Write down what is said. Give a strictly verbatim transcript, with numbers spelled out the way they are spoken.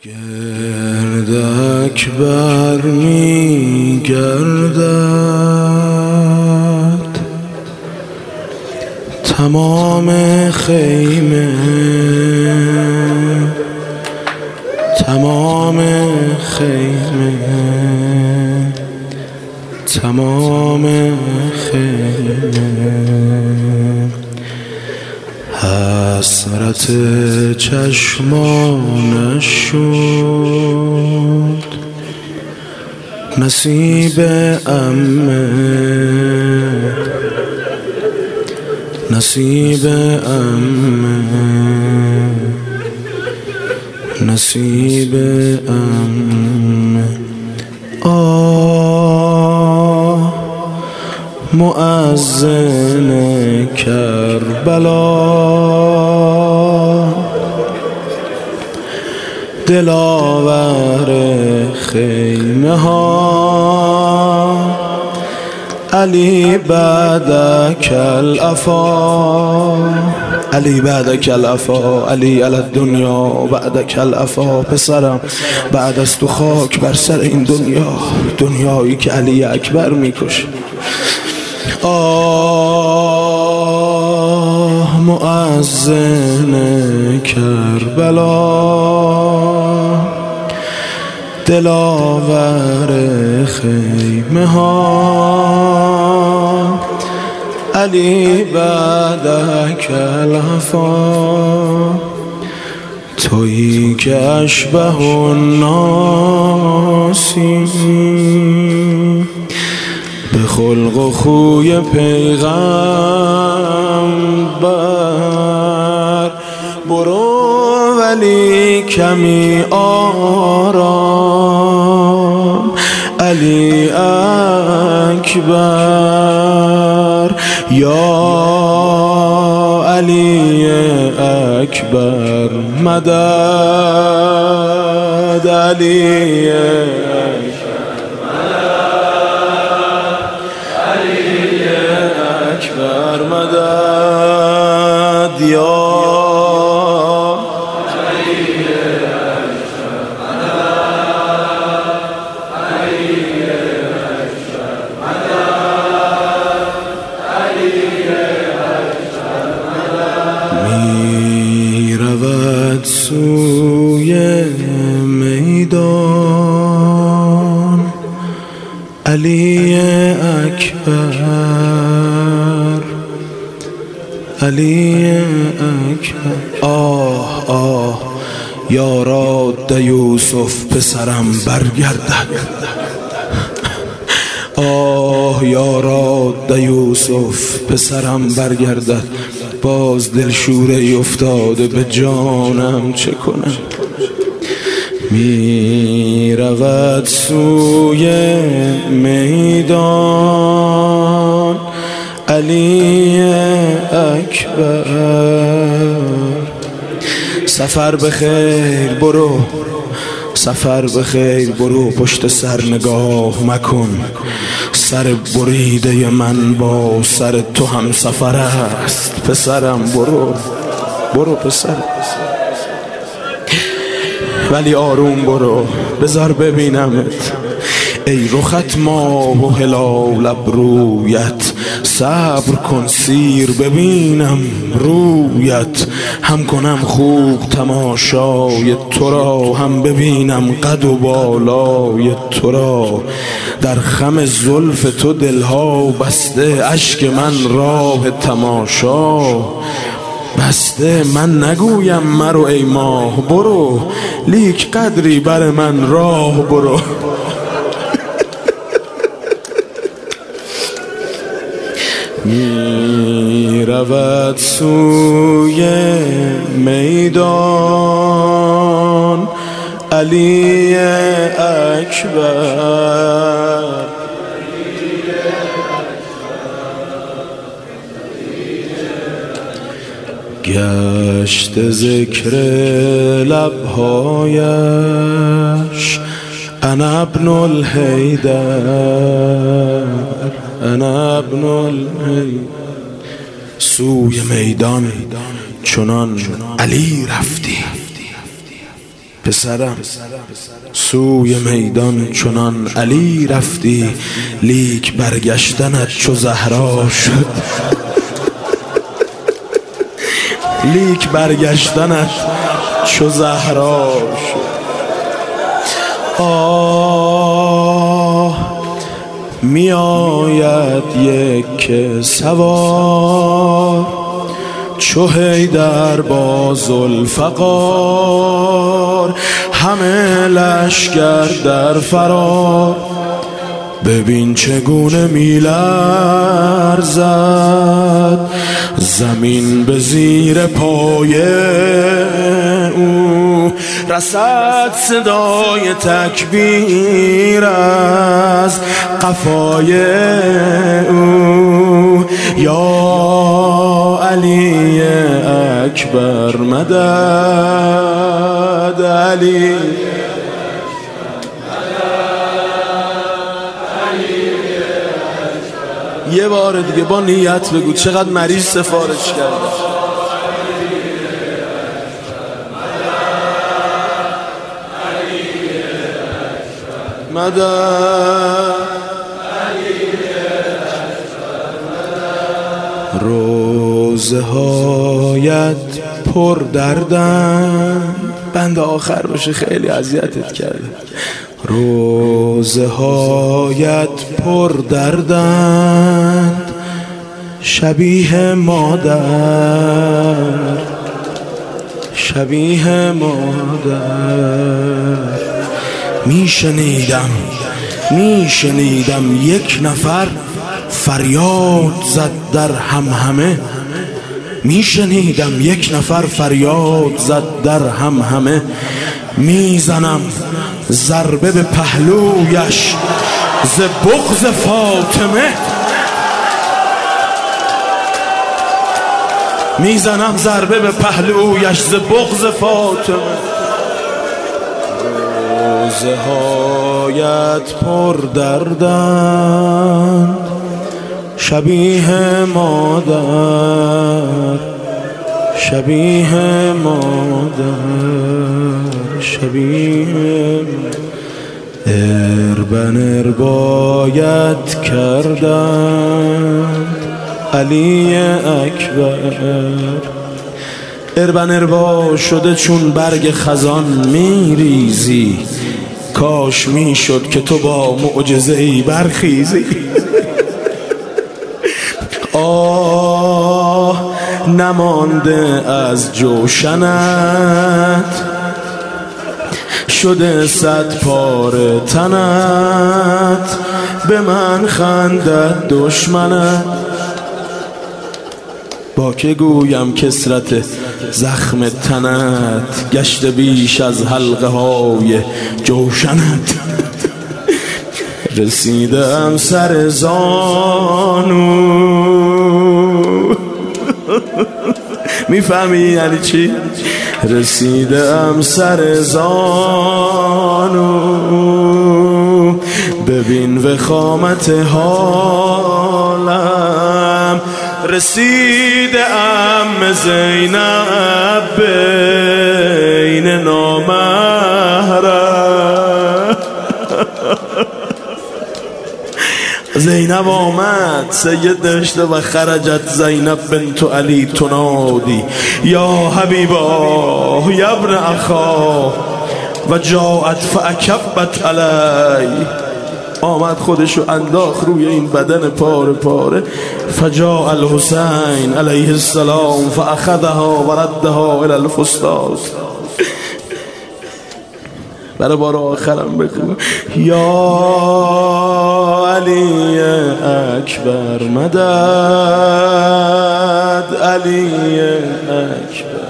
گردک بر می گردد تمام خیمه، تمام خیمه، تمام خیمه. حسرت چشمانش شد نصیب عمه، نصیب عمه، نصیب عمه. آه مؤذن کربلا، دلاور خیمه ها، علی بعدک العفا، علی بعدک العفا، علی علی الدنیا بعدک العفا. پسرم بعد از تو خاک بر سر این دنیا، دنیایی که علی اکبر میکشه. آه مؤذن کربلا، دلاور خیمه ها، علی بعدک العفا. تویی که اشبه الناسی به خلق و خوی پیغمبر، برو ولی کمی آرام، علی اکبر، یا علی اکبر مدد، علی اکبر مدد، یا می رود سوی میدان علی اکبر، علی اکبر. آه آه یارا ده یوسف پسرم برگردد، آه یارا ده یوسف پسرم برگردد. باز دلشوره ای افتاده به جانم، چه کنم؟ می رود سوی میدان علی اکبر. سفر بخیر برو، سفر بخیر برو، پشت سر نگاه مکن، سر بریده من با سر تو هم سفر است. پسرم برو، برو پسر، ولی آروم برو، بذار ببینمت. ای رخت ماه و هلال ابرویت، صبر کن سیر ببینم رویت. هم کنم خوب تماشای تو را، هم ببینم قد و بالای تو را. در خم زلف تو دلها بسته، اشک من راه تماشا بسته. من نگویم مرو ای ماه برو، لیک قدری بر من راه برو. می رود سوی میدان علی اکبر، گشت ذکر لبهایش انا ابن الحیدر، انا ابن الحیدر. سوی میدان چنان علی رفتی، پسرم سوی میدان چنان علی رفتی، لیک برگشتنت چو زهرا شد. لیک برگشتنت چو زهرا شد. آه می آید یک سوار، چو حیدر با ذوالفقار، همه لشکر در فرار. ببین چگونه می لرزد زمین به زیر پای او، رسد صدای تکبیر از قفای او. یا علی اکبر مدد، علی یه بار دیگه با نیت بگو چقدر مریض سفارش کرده. مدد روزه هایت پر دردن، بند آخر باشه خیلی اذیتت کرده. روزه هایت پر دردند، شبیه مادر شبیه مادر. میشنیدم میشنیدم یک نفر فریاد زد در همهمه، میشنیدم یک نفر فریاد زد در همهمه. میزنم ضربه به پهلویش ز بغض فاطمه، میزنم ضربه به پهلویش ز بغض فاطمه. روزه هایت پر دردند، شبیه مادر شبیه مادر شبیه. اربن اربایت کردند علی اکبر، اربن اربا شده چون برگ خزان میریزی، کاش میشد که تو با معجزه ای برخیزی. آه نمانده از جوشنت، شده صد پاره تنت، به من خندد دشمنت. با که گویم کسرت زخم تنت، گشته بیش از حلقه های جوشنت. رسیدم سر زانو، میفهمی یعنی چی؟ رسیدم سر زانو، ببین وخامت حالم. رسیدم زینب بین نامحرم. زینب آمد، سید نوشته و خرجت زینب بنت علی تنادی یا حبیبا یا ابن اخا و جاءت فاکبت علی. آمد خودشو انداخت روی این بدن پاره پاره. فجاء الحسین علیه السلام فاخذها و ردها الى الفستاد. برای بار آخرم بگو یا علی اکبر مدد، علی اکبر.